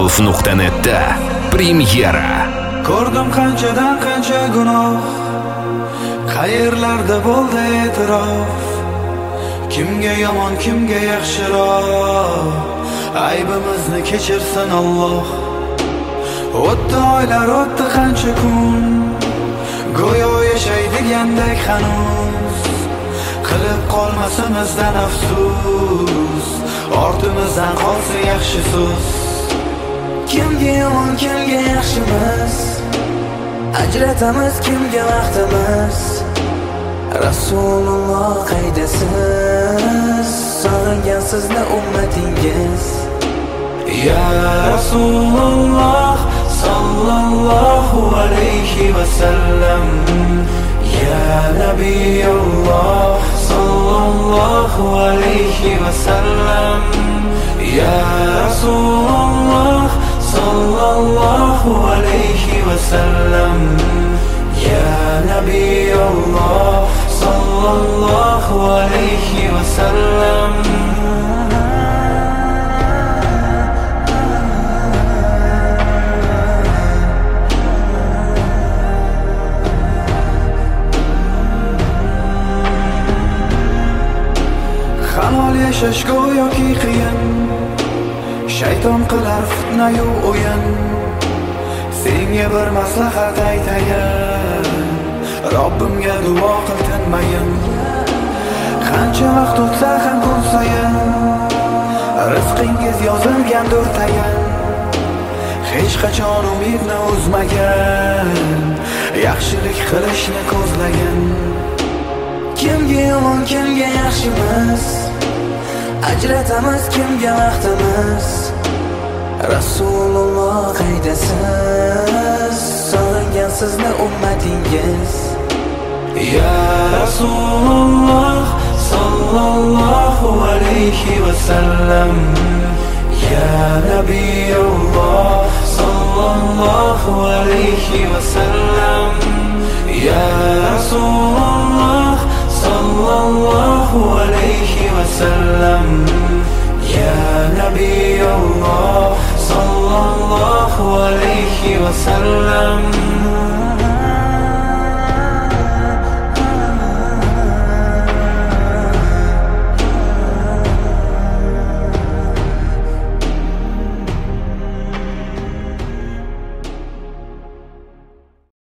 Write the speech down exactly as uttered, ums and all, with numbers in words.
Abdullatov nuqta netda premyera. Ko'rdim qanchadan qancha gunoh, qayerlarda bo'ldi e'tirof. Kimga yomon, kimga yaxshiroq, aybimizni kechirsin Alloh. O'tdi oylar, o'tdi qancha kun, go'yo yashaydigandek hanuz. Qilib qolmasimizdan afsus, ortimizdan qolsa yaxshi so'z. Kimga yomon, kimga yaxshimiz, ajratamiz kimga vaqtimiz. Rasululloh qaydasiz, sog'ingan sizni ummatingiz. Ya Rasululloh sallallohu alayhi va sallam, ya Nabiyulloh sallallohu alayhi va sallam, ya Rasululloh sallallohu alayhi va sallam, ya Nabiyulloh sallallohu alayhi va sallam. Halol yashash go'yoki qiyin, shayton qilar fitna-yu o'yin. Senga bir maslahat aytayin, Robbimga duo qil tinmayin. Qancha vaqt o'tsa ham kun sayin, rizqingiz yozilgandir tayin. Hech qachon umidni uzmagan, yaxshilik qilishni ko'zlagan. Kimga yomon, kimga yaxshimiz, ajratamiz kimga vaqtimiz. Rasululloh qaydasiz, sog'ingan sizni ummatingiz. Ya Rasululloh sallallohu alayhi va sallam, ya Nabiyulloh sallallohu alayhi va sallam, ya Rasululloh sallallohu alayhi va sallam, ya Nabiyulloh sallallohu alayhi va sallam.